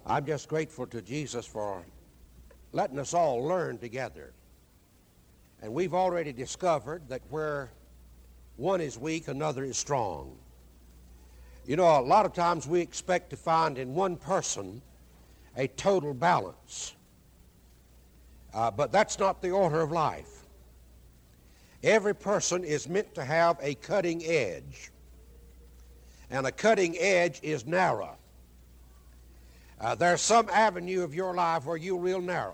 I'm just grateful to Jesus for letting us all learn together. And we've already discovered that where one is weak, another is strong. You know, a lot of times we expect to find in one person a total balance. But that's not the order of life. Every person is meant to have a cutting edge. And a cutting edge is narrow. There's some avenue of your life where you're real narrow.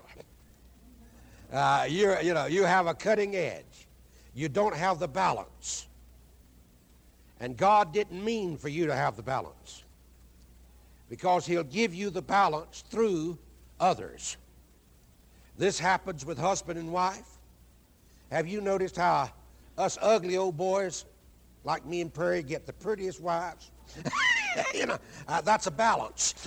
You have a cutting edge. You don't have the balance. And God didn't mean for you to have the balance, because He'll give you the balance through others. This happens with husband and wife. Have you noticed how us ugly old boys like me and Perry get the prettiest wives? That's a balance.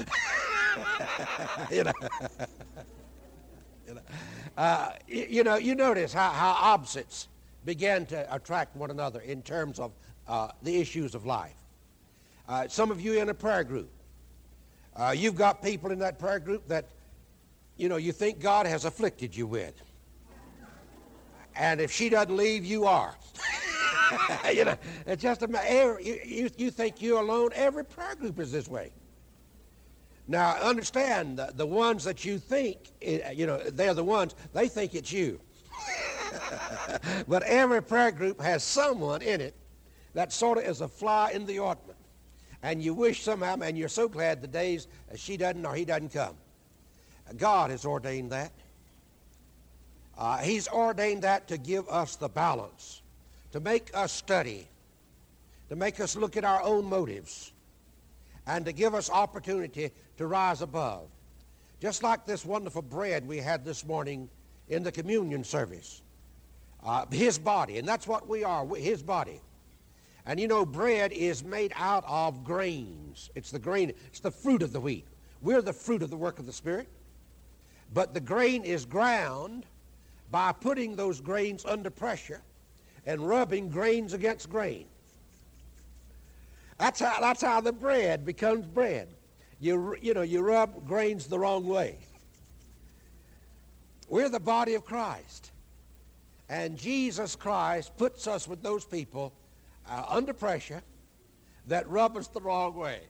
You notice how opposites began to attract one another in terms of the issues of life. Some of you in a prayer group, you've got people in that prayer group that, you think God has afflicted you with. And if she doesn't leave, you are. It's just you think you're alone. Every prayer group is this way. Now, understand, the ones that you think, they're the ones, they think it's you. But every prayer group has someone in it that sort of is a fly in the ointment. And you wish somehow, and you're so glad the days she doesn't or he doesn't come. God has ordained that. He's ordained that to give us the balance, to make us study, to make us look at our own motives, and to give us opportunity to rise above. Just like this wonderful bread we had this morning in the communion service. His body, and that's what we are, His body. And bread is made out of grains. It's the grain, it's the fruit of the wheat. We're the fruit of the work of the Spirit. But the grain is ground by putting those grains under pressure and rubbing grains against grain. That's how the bread becomes bread. You rub grains the wrong way. We're the body of Christ. And Jesus Christ puts us with those people under pressure that rub us the wrong way,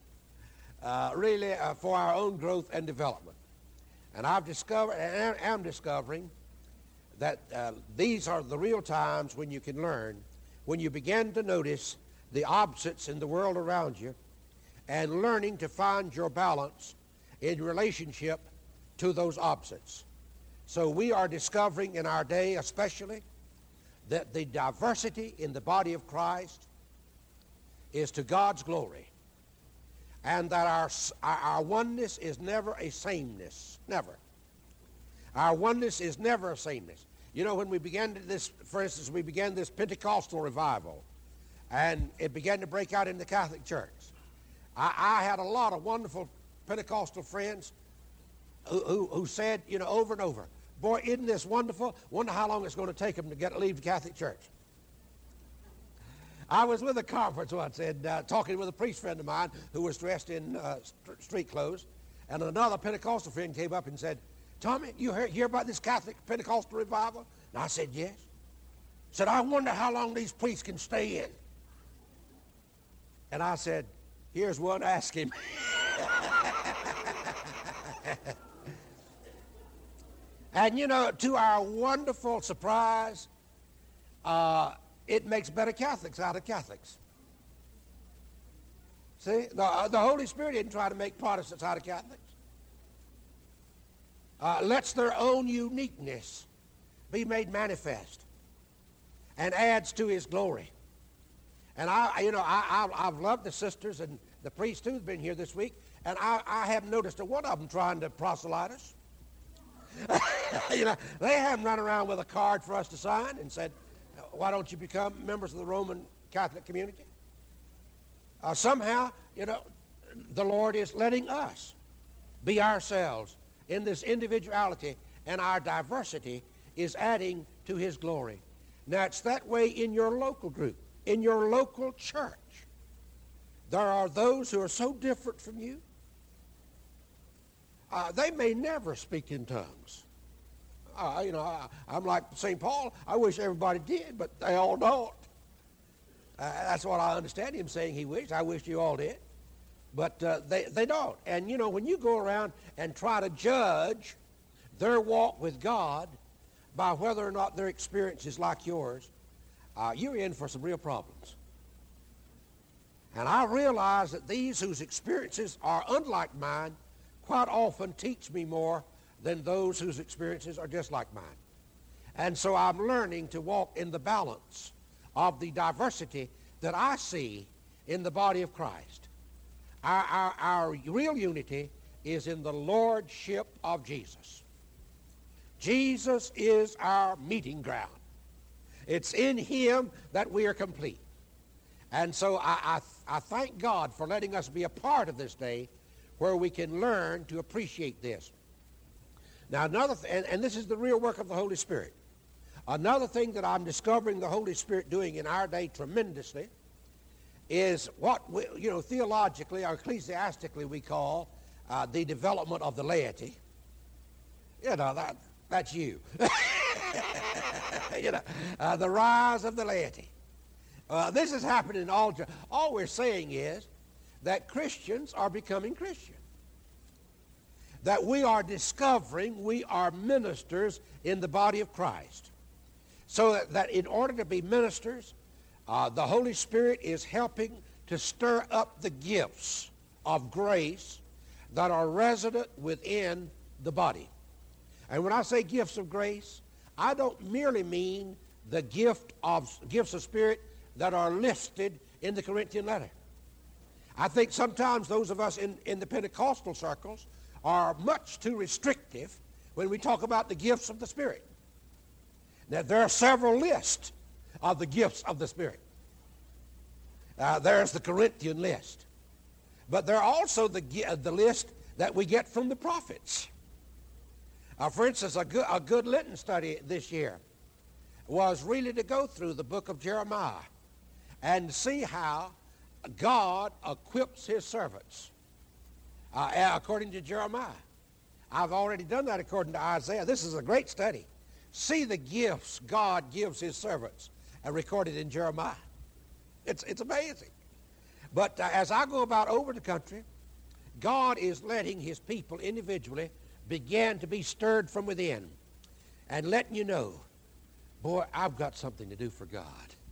for our own growth and development. And I've discovered, and am discovering, that these are the real times when you can learn, when you begin to notice the opposites in the world around you and learning to find your balance in relationship to those opposites. So we are discovering in our day especially that the diversity in the body of Christ is to God's glory, and that our oneness is never a sameness, never. Our oneness is never a sameness. When we began this, for instance, we began this Pentecostal revival, and it began to break out in the Catholic Church. I had a lot of wonderful Pentecostal friends who said, over and over, boy, isn't this wonderful? Wonder how long it's going to take them to leave the Catholic Church. I was with a conference once and talking with a priest friend of mine who was dressed in street clothes, and another Pentecostal friend came up and said, Tommy, you hear about this Catholic Pentecostal revival? And I said, yes. Said, I wonder how long these priests can stay in. And I said, here's one, ask him. And to our wonderful surprise, it makes better Catholics out of Catholics. See, the Holy Spirit didn't try to make Protestants out of Catholics. Lets their own uniqueness be made manifest and adds to His glory. And I've loved the sisters and the priests too who've been here this week, and I haven't noticed one of them trying to proselyte us. They haven't run around with a card for us to sign and said, why don't you become members of the Roman Catholic community? Somehow, the Lord is letting us be ourselves in this individuality, and our diversity is adding to His glory. Now, it's that way in your local group, in your local church. There are those who are so different from you. They may never speak in tongues. I'm like St. Paul. I wish everybody did, but they all don't. That's what I understand him saying he wished. I wish you all did. But they don't. And, when you go around and try to judge their walk with God by whether or not their experience is like yours, you're in for some real problems. And I realize that these whose experiences are unlike mine quite often teach me more than those whose experiences are just like mine. And so I'm learning to walk in the balance of the diversity that I see in the body of Christ. Our real unity is in the lordship of Jesus. Jesus is our meeting ground. It's in him that we are complete. And so I thank God for letting us be a part of this day where we can learn to appreciate this. Now, and this is the real work of the Holy Spirit. Another thing that I'm discovering the Holy Spirit doing in our day tremendously is what, theologically or ecclesiastically we call the development of the laity. That's you. The rise of the laity. This is happening in all. All we're saying is that Christians are becoming Christian. That we are discovering we are ministers in the body of Christ. So that in order to be ministers, the Holy Spirit is helping to stir up the gifts of grace that are resident within the body. And when I say gifts of grace, I don't merely mean the gifts of spirit that are listed in the Corinthian letter. I think sometimes those of us in the Pentecostal circles are much too restrictive when we talk about the gifts of the Spirit. Now, there are several lists of the gifts of the Spirit. There's the Corinthian list. But there are also the list that we get from the prophets. For instance, a good Lenten study this year was really to go through the book of Jeremiah and see how God equips his servants according to Jeremiah. I've already done that according to Isaiah. This is a great study. See the gifts God gives his servants recorded in Jeremiah. It's amazing. But as I go about over the country, God is letting his people individually begin to be stirred from within and letting you know, boy, I've got something to do for God.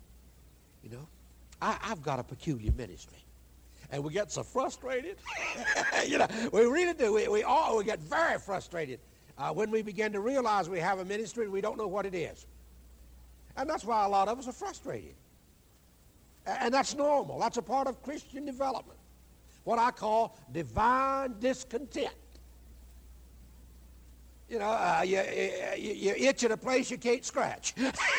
I've got a peculiar ministry. And we get so frustrated. We really do. We get very frustrated when we begin to realize we have a ministry and we don't know what it is. And that's why a lot of us are frustrated. And that's normal. That's a part of Christian development. What I call divine discontent. You itch at a place you can't scratch.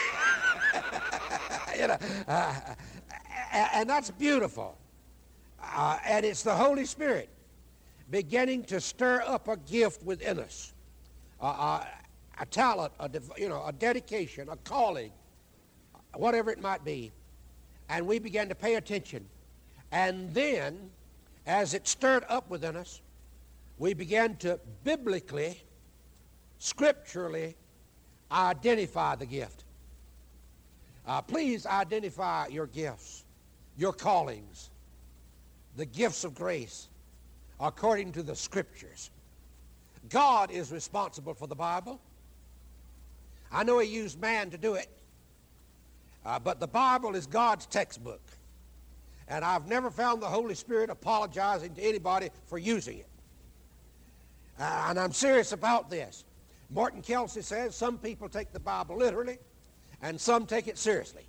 And that's beautiful. And it's the Holy Spirit beginning to stir up a gift within us, a talent, a dedication, a calling, whatever it might be. And we began to pay attention. And then, as it stirred up within us, we began to biblically, scripturally identify the gift. Please identify your gifts, your callings, the gifts of grace according to the scriptures. God is responsible for the Bible. I know he used man to do it, but the Bible is God's textbook. And I've never found the Holy Spirit apologizing to anybody for using it. And I'm serious about this. Morton Kelsey says some people take the Bible literally and some take it seriously.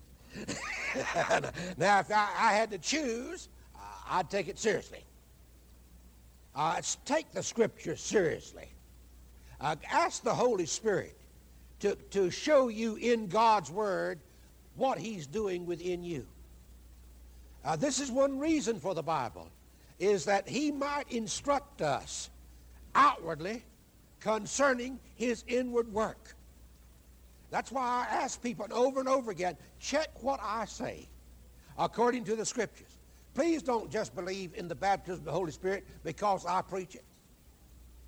Now, if I had to choose, I'd take it seriously. Take the Scripture seriously. Ask the Holy Spirit to show you in God's Word what he's doing within you. This is one reason for the Bible, is that he might instruct us outwardly concerning his inward work. That's why I ask people over and over again, check what I say according to the Scriptures. Please don't just believe in the baptism of the Holy Spirit because I preach it.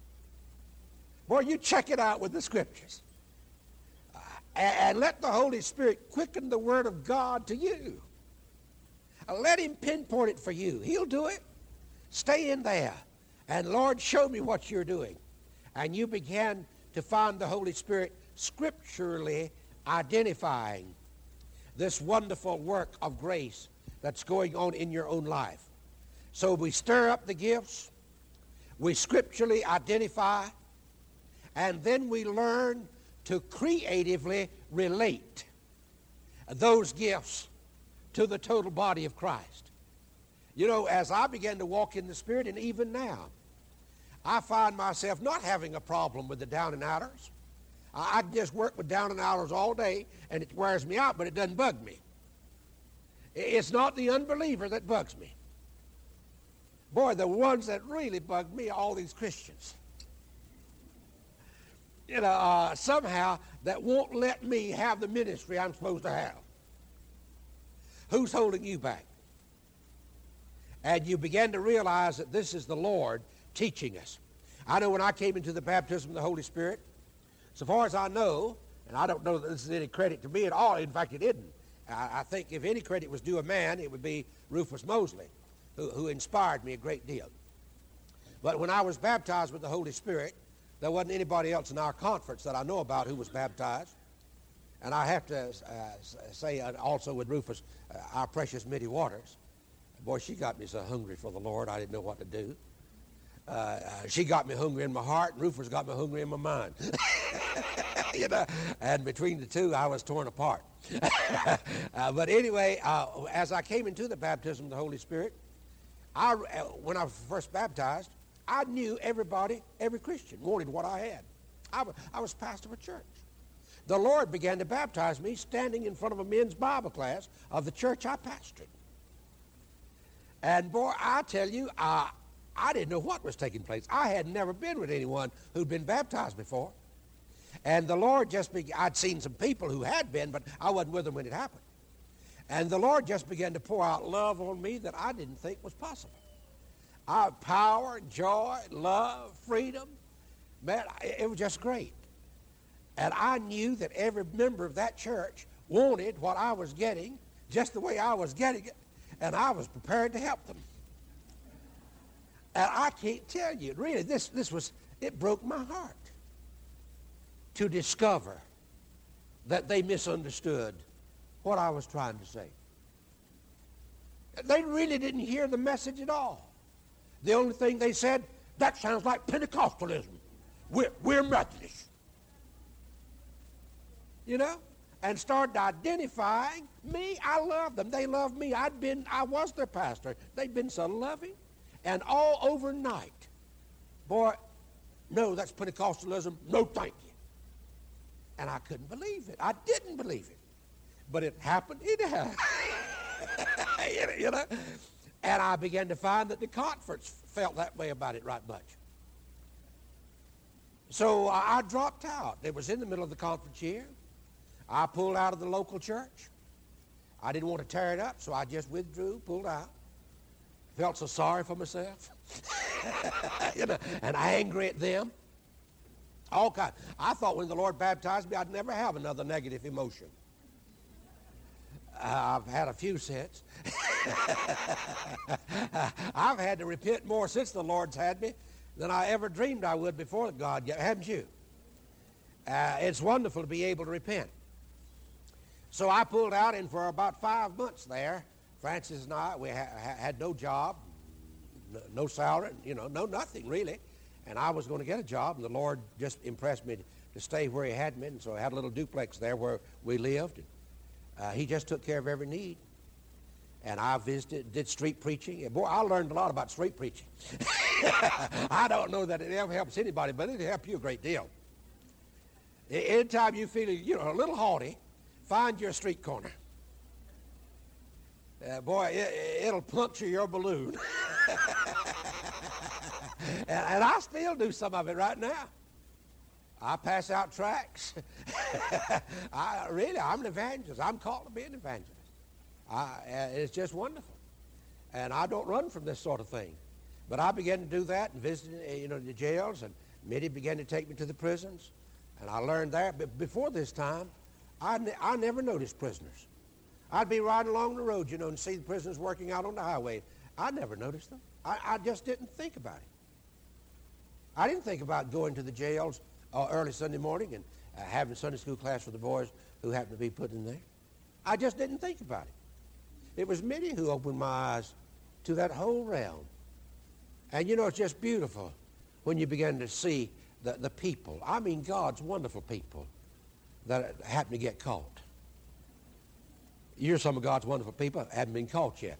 Boy, you check it out with the Scriptures. And let the Holy Spirit quicken the Word of God to you. Let Him pinpoint it for you. He'll do it. Stay in there. And Lord, show me what you're doing. And you begin to find the Holy Spirit scripturally identifying this wonderful work of grace that's going on in your own life. So we stir up the gifts, we scripturally identify, and then we learn to creatively relate those gifts to the total body of Christ. You know, as I began to walk in the Spirit, and even now, I find myself not having a problem with the down and outers. I just work with down and outers all day, and it wears me out, but it doesn't bug me. It's not the unbeliever that bugs me. Boy, the ones that really bug me are all these Christians. You know, somehow that won't let me have the ministry I'm supposed to have. Who's holding you back? And you begin to realize that this is the Lord teaching us. I know when I came into the baptism of the Holy Spirit, so far as I know, and I don't know that this is any credit to me at all, in fact it isn't. I think if any credit was due a man, it would be Rufus Mosley, who inspired me a great deal. But when I was baptized with the Holy Spirit, there wasn't anybody else in our conference that I know about who was baptized. And I have to say also with Rufus, our precious Mitty Waters, boy, she got me so hungry for the Lord, I didn't know what to do. She got me hungry in my heart, and Rufus got me hungry in my mind. You know, and between the two, I was torn apart. But anyway, as I came into the baptism of the Holy Spirit, when I was first baptized, I knew everybody, every Christian wanted what I had. I was pastor of a church. The Lord began to baptize me standing in front of a men's Bible class of the church I pastored. And boy, I tell you, I didn't know what was taking place. I had never been with anyone who'd been baptized before. And the Lord I'd seen some people who had been, but I wasn't with them when it happened. And the Lord just began to pour out love on me that I didn't think was possible. Power, joy, love, freedom. Man, it was just great. And I knew that every member of that church wanted what I was getting just the way I was getting it, and I was prepared to help them. And I can't tell you, really, it broke my heart to discover that they misunderstood what I was trying to say. They really didn't hear the message at all. The only thing they said, that sounds like Pentecostalism. We're Methodists. You know? And started identifying me. I loved them. They loved me. I was their pastor. They'd been so loving. And all overnight, boy, no, that's Pentecostalism. No, thank you. And I couldn't believe it. I didn't believe it. But it happened anyhow. You know? And I began to find that the conference felt that way about it right much. So I dropped out. It was in the middle of the conference year. I pulled out of the local church. I didn't want to tear it up, so I just withdrew, pulled out. Felt so sorry for myself. You know, and angry at them. All kinds. I thought when the Lord baptized me, I'd never have another negative emotion. I've had a few since. I've had to repent more since the Lord's had me than I ever dreamed I would before God. Haven't you? It's wonderful to be able to repent. So I pulled out, and for about 5 months there, Francis and I, we had no job, no salary, you know, no nothing really. And I was going to get a job, and the Lord just impressed me to stay where He had me. And so I had a little duplex there where we lived. And, He just took care of every need. And I did street preaching. And boy, I learned a lot about street preaching. I don't know that it ever helps anybody, but it'll help you a great deal. Anytime you feel, a little haughty, find your street corner. Boy, it'll puncture your balloon. and I still do some of it right now. I pass out tracts. I'm an evangelist. I'm called to be an evangelist. It's just wonderful. And I don't run from this sort of thing. But I began to do that and visited, the jails and Mitty began to take me to the prisons, and I learned there. But before this time, I never noticed prisoners. I'd be riding along the road, and see the prisoners working out on the highway. I never noticed them. I just didn't think about it. I didn't think about going to the jails early Sunday morning and having Sunday school class for the boys who happened to be put in there. I just didn't think about it. It was Mitty who opened my eyes to that whole realm. And it's just beautiful when you begin to see the people, I mean God's wonderful people, that happen to get caught. You're some of God's wonderful people haven't been caught yet.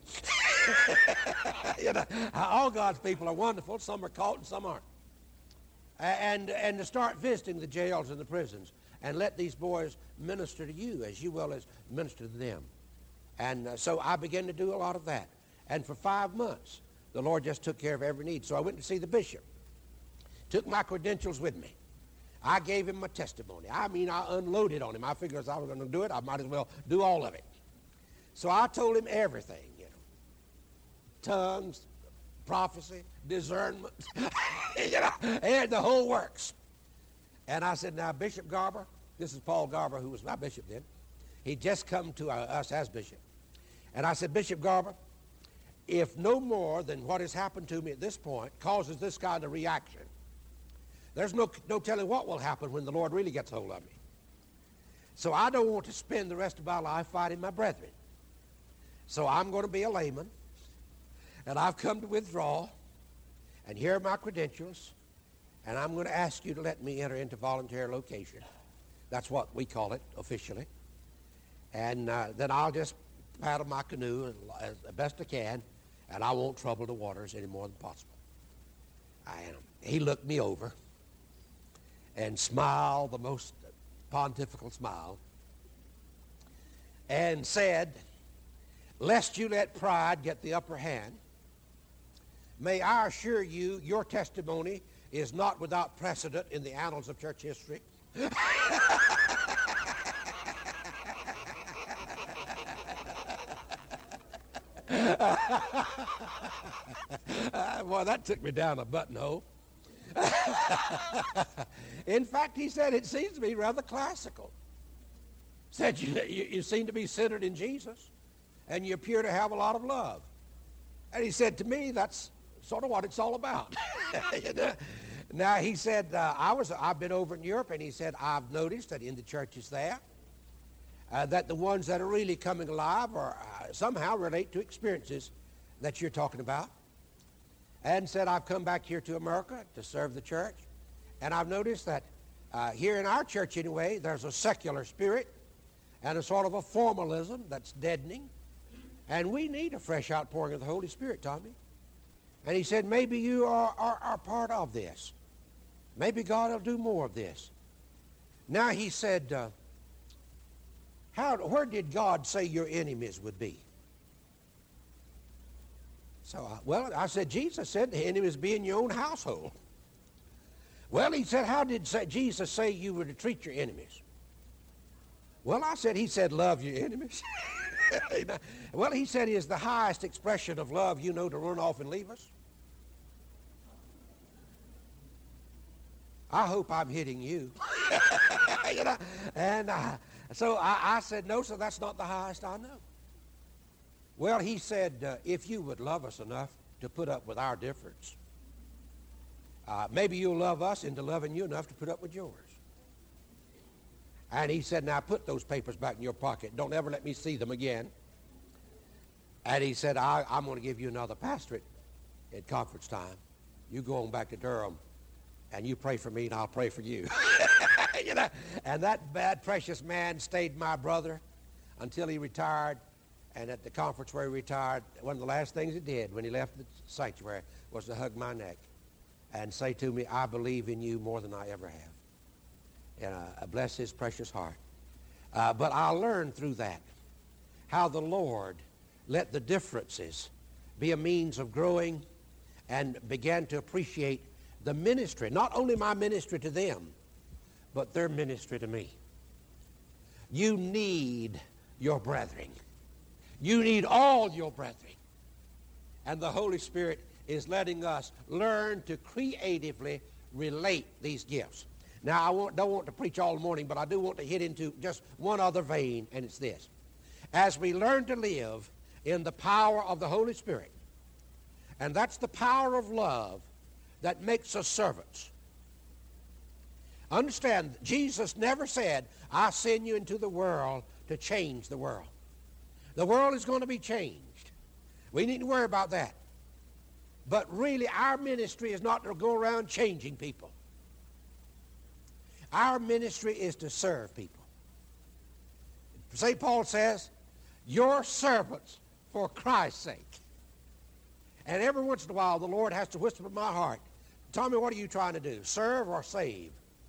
All God's people are wonderful. Some are caught and some aren't. And to start visiting the jails and the prisons and let these boys minister to you as you well as minister to them. And so I began to do a lot of that. And for 5 months, the Lord just took care of every need. So I went to see the bishop. Took my credentials with me. I gave him my testimony. I unloaded on him. I figured if I was going to do it, I might as well do all of it. So I told him everything, tongues, prophecy, discernment, and the whole works. And I said, now, Bishop Garber, this is Paul Garber, who was my bishop then. He'd just come to us as bishop. And I said, Bishop Garber, if no more than what has happened to me at this point causes this kind of reaction, there's no telling what will happen when the Lord really gets hold of me. So I don't want to spend the rest of my life fighting my brethren. So I'm going to be a layman, and I've come to withdraw, and here are my credentials, and I'm going to ask you to let me enter into voluntary location. That's what we call it officially. And then I'll just paddle my canoe as best I can, and I won't trouble the waters any more than possible. He looked me over and smiled the most pontifical smile and said, lest you let pride get the upper hand, may I assure you your testimony is not without precedent in the annals of church history. Boy, that took me down a buttonhole. In fact, he said, it seems to be rather classical. Said, you seem to be centered in Jesus, and you appear to have a lot of love. And he said to me, that's sort of what it's all about. Now, he said, I've been over in Europe, and he said, I've noticed that in the churches there, that the ones that are really coming alive are somehow relate to experiences that you're talking about. And said, I've come back here to America to serve the church, and I've noticed that here in our church anyway, there's a secular spirit and a sort of a formalism that's deadening, and we need a fresh outpouring of the Holy Spirit, Tommy. And he said, maybe you are part of this. Maybe God will do more of this. Now he said, where did God say your enemies would be? So, I said, Jesus said the enemies be in your own household. Well, he said, how did Jesus say you were to treat your enemies? Well, I said, he said, love your enemies. Well, he said, is the highest expression of love, to run off and leave us? I hope I'm hitting you. And so I said, no, sir, that's not the highest I know. Well, he said, if you would love us enough to put up with our difference, maybe you'll love us into loving you enough to put up with yours. And he said, now put those papers back in your pocket. Don't ever let me see them again. And he said, I'm going to give you another pastorate at conference time. You go on back to Durham, and you pray for me, and I'll pray for you. And that bad, precious man stayed my brother until he retired. And at the conference where he retired, one of the last things he did when he left the sanctuary was to hug my neck and say to me, I believe in you more than I ever have. And bless his precious heart. But I learned through that how the Lord let the differences be a means of growing and began to appreciate the ministry, not only my ministry to them, but their ministry to me. You need your brethren. You need all your brethren. And the Holy Spirit is letting us learn to creatively relate these gifts. Now, don't want to preach all morning, but I do want to hit into just one other vein, and it's this. As we learn to live in the power of the Holy Spirit, and that's the power of love that makes us servants. Understand, Jesus never said, I send you into the world to change the world. The world is going to be changed. We need to worry about that. But really, our ministry is not to go around changing people. Our ministry is to serve people. St. Paul says, you're servants for Christ's sake. And every once in a while, the Lord has to whisper in my heart, tell me, what are you trying to do, serve or save?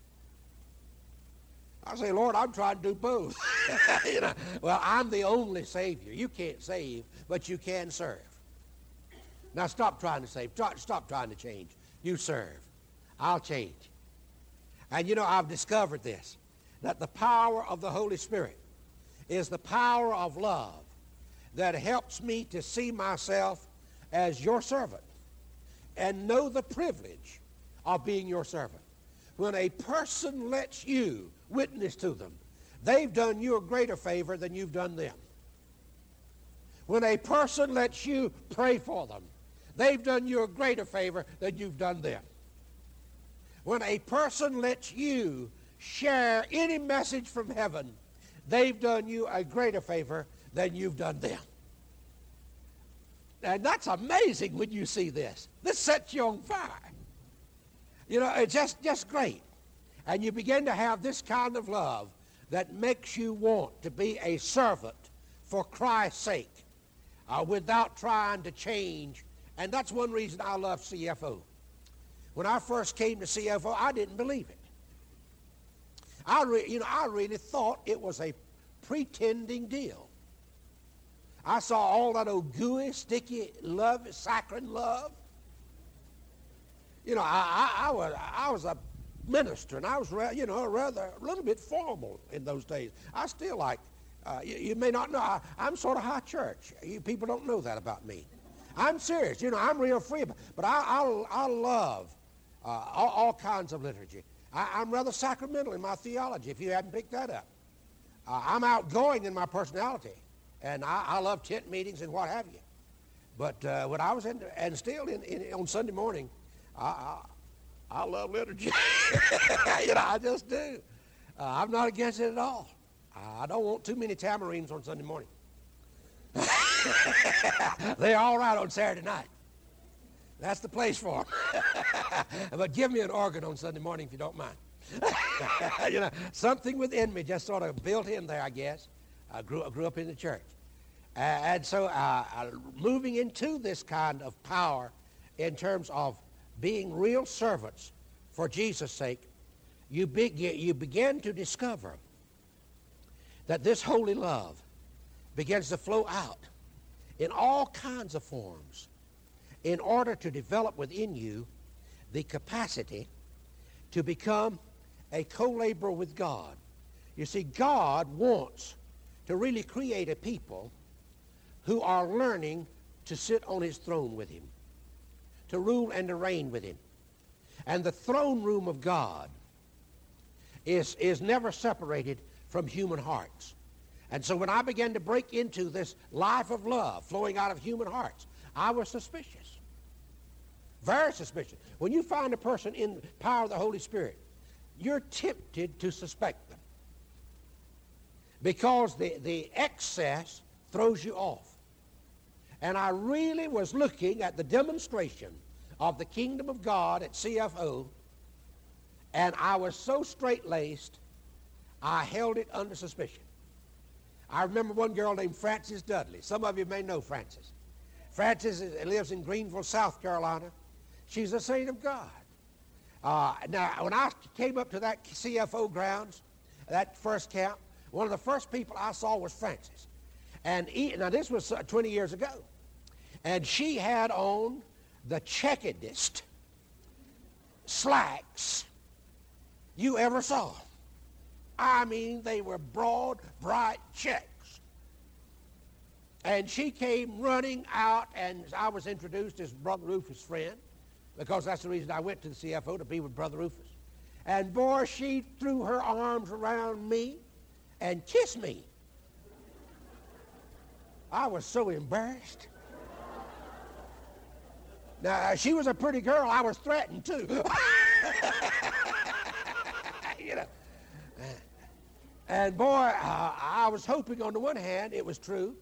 I say, Lord, I'm trying to do both. Well, I'm the only Savior. You can't save, but you can serve. Now, stop trying to save. Stop trying to change. You serve. I'll change. And, I've discovered this, that the power of the Holy Spirit is the power of love that helps me to see myself as your servant and know the privilege of being your servant. When a person lets you witness to them, they've done you a greater favor than you've done them. When a person lets you pray for them, they've done you a greater favor than you've done them. When a person lets you share any message from heaven, they've done you a greater favor than you've done them. And that's amazing when you see this. This sets you on fire. It's just great. And you begin to have this kind of love that makes you want to be a servant for Christ's sake without trying to change. And that's one reason I love CFO. When I first came to CFO, I didn't believe it. I really thought it was a pretending deal. I saw all that old gooey, sticky love, saccharine love. I was a minister, and I was, a little bit formal in those days. I still like, you may not know, I'm sort of high church. You people don't know that about me. I'm serious. I'm real free about it. But I love all kinds of liturgy. I'm rather sacramental in my theology, if you haven't picked that up. I'm outgoing in my personality, and I love tent meetings and what have you. But when I was and still on Sunday morning, I love liturgy. I just do. I'm not against it at all. I don't want too many tamarines on Sunday morning. They're all right on Saturday night. That's the place for them. But give me an organ on Sunday morning if you don't mind. Something within me just sort of built in there, I guess. I grew up in the church. And so moving into this kind of power in terms of being real servants for Jesus' sake, you begin to discover that this holy love begins to flow out in all kinds of forms in order to develop within you the capacity to become a co-laborer with God. You see, God wants to really create a people who are learning to sit on his throne with him, to rule and to reign with him. And the throne room of God is never separated from human hearts. And so when I began to break into this life of love flowing out of human hearts, I was suspicious. Very suspicious. When you find a person in the power of the Holy Spirit, you're tempted to suspect them, because the excess throws you off. And I really was looking at the demonstration of the kingdom of God at CFO, and I was so straight-laced, I held it under suspicion. I remember one girl named Frances Dudley. Some of you may know Frances. Frances lives in Greenville, South Carolina. She's a saint of God. Now, when I came up to that CFO grounds, that first camp, one of the first people I saw was Frances. And now this was 20 years ago. And she had on the checkedest slacks you ever saw. I mean, they were broad, bright checks. And she came running out, and I was introduced as Brother Rufus' friend. because that's the reason I went to the CFO, to be with Brother Rufus. And boy, she threw her arms around me and kissed me. I was so embarrassed. Now, she was a pretty girl. I was threatened, too. You know. And boy, I was hoping on the one hand it was true.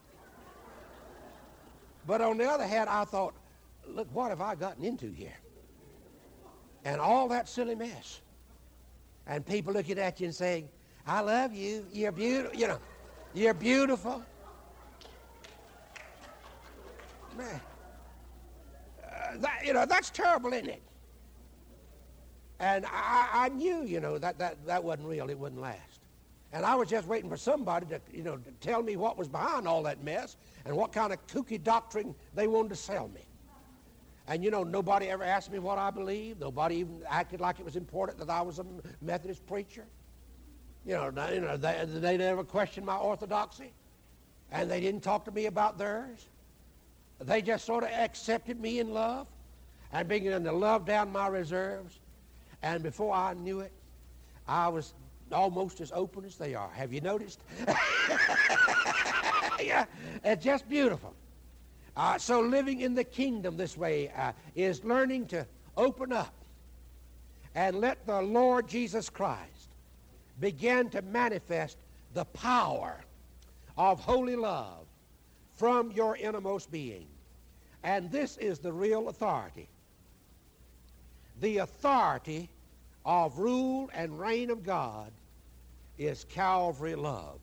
But on the other hand, I thought, look, what have I gotten into here? And all that silly mess. And people looking at you and saying, I love you. You're beautiful. You know, you're beautiful. Man, that's terrible, isn't it? And I knew, that wasn't real. It wouldn't last. And I was just waiting for somebody to, to tell me what was behind all that mess and what kind of kooky doctrine they wanted to sell me. And, nobody ever asked me what I believed. Nobody even acted like it was important that I was a Methodist preacher. They never questioned my orthodoxy. And they didn't talk to me about theirs. They just sort of accepted me in love and began to love down my reserves. And before I knew it, I was almost as open as they are. Have you noticed? Yeah, it's just beautiful. So living in the kingdom this way is learning to open up and let the Lord Jesus Christ begin to manifest the power of holy love from your innermost being. And this is the real authority. The authority of rule and reign of God is Calvary love.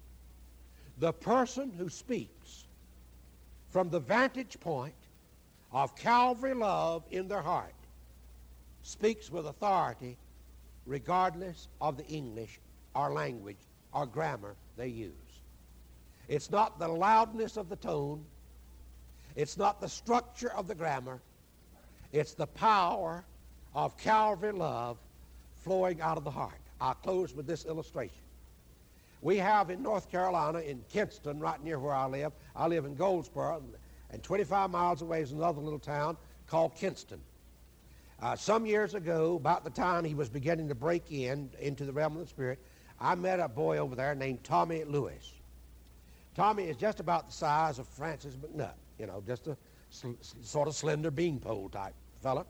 The person who speaks from the vantage point of Calvary love in their heart speaks with authority regardless of the English or language or grammar they use. It's not the loudness of the tone. It's not the structure of the grammar. It's the power of Calvary love flowing out of the heart. I'll close with this illustration. We have in North Carolina, in Kinston, right near where I live in Goldsboro, and 25 miles away is another little town called Kinston. Some years ago, about the time he was beginning to break into the realm of the Spirit, I met a boy over there named Tommy Lewis. Tommy is just about the size of Francis McNutt, just a sort of slender beanpole type fella.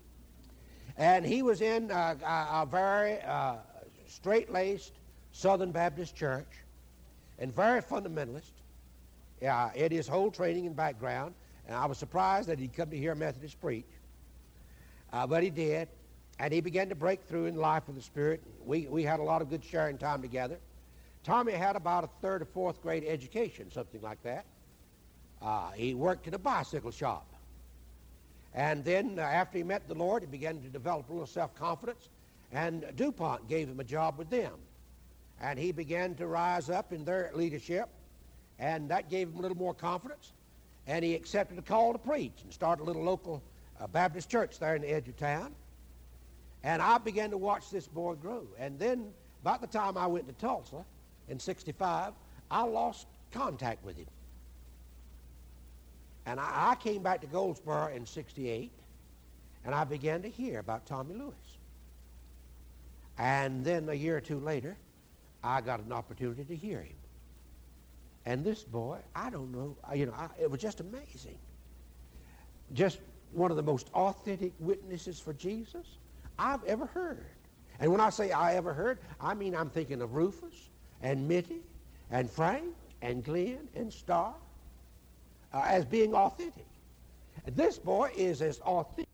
And he was in a very straight-laced Southern Baptist church and very fundamentalist in his whole training and background. And I was surprised that he'd come to hear a Methodist preach. But he did. And he began to break through in the life of the Spirit. We had a lot of good sharing time together. Tommy had about a third or fourth grade education, something like that. He worked in a bicycle shop. And then after he met the Lord, he began to develop a little self-confidence. And DuPont gave him a job with them. And he began to rise up in their leadership. And that gave him a little more confidence. And he accepted a call to preach and started a little local Baptist church there in the edge of town. And I began to watch this boy grow. And then about the time I went to Tulsa in 65, I lost contact with him. And I came back to Goldsboro in 68, and I began to hear about Tommy Lewis. And then a year or two later, I got an opportunity to hear him. And this boy, I don't know, it was just amazing. Just one of the most authentic witnesses for Jesus I've ever heard. And when I say I ever heard, I mean I'm thinking of Rufus and Mitty and Frank and Glenn and Star as being authentic. And this boy is as authentic